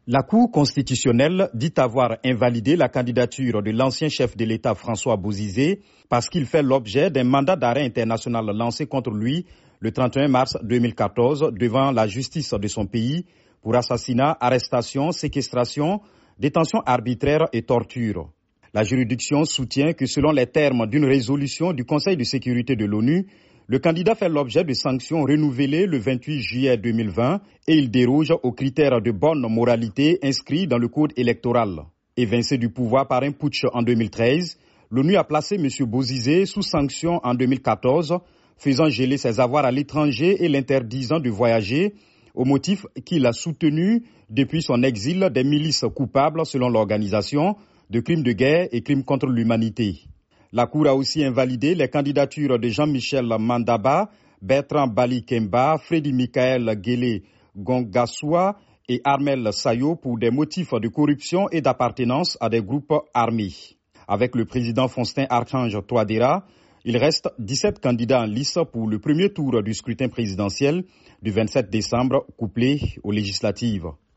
La Cour constitutionnelle dit avoir invalidé la candidature de l'ancien chef de l'État François Bozizé parce qu'il fait l'objet d'un mandat d'arrêt international lancé contre lui le 31 mars 2014 devant la justice de son pays pour assassinat, arrestation, séquestration, détention arbitraire et torture. La juridiction soutient que selon les termes d'une résolution du Conseil de sécurité de l'ONU, le candidat fait l'objet de sanctions renouvelées le 28 juillet 2020 et il déroge aux critères de bonne moralité inscrits dans le code électoral. Évincé du pouvoir par un putsch en 2013, l'ONU a placé M. Bozizé sous sanction en 2014, faisant geler ses avoirs à l'étranger et l'interdisant de voyager, au motif qu'il a soutenu depuis son exil des milices coupables, selon l'organisation, de crimes de guerre et crimes contre l'humanité. La Cour a aussi invalidé les candidatures de Jean-Michel Mandaba, Bertrand Bali Kemba, Freddy Michael Guélé Gongassoua et Armel Sayo pour des motifs de corruption et d'appartenance à des groupes armés. Avec le président Faustin Archange Touadéra, il reste 17 candidats en lice pour le premier tour du scrutin présidentiel du 27 décembre couplé aux législatives.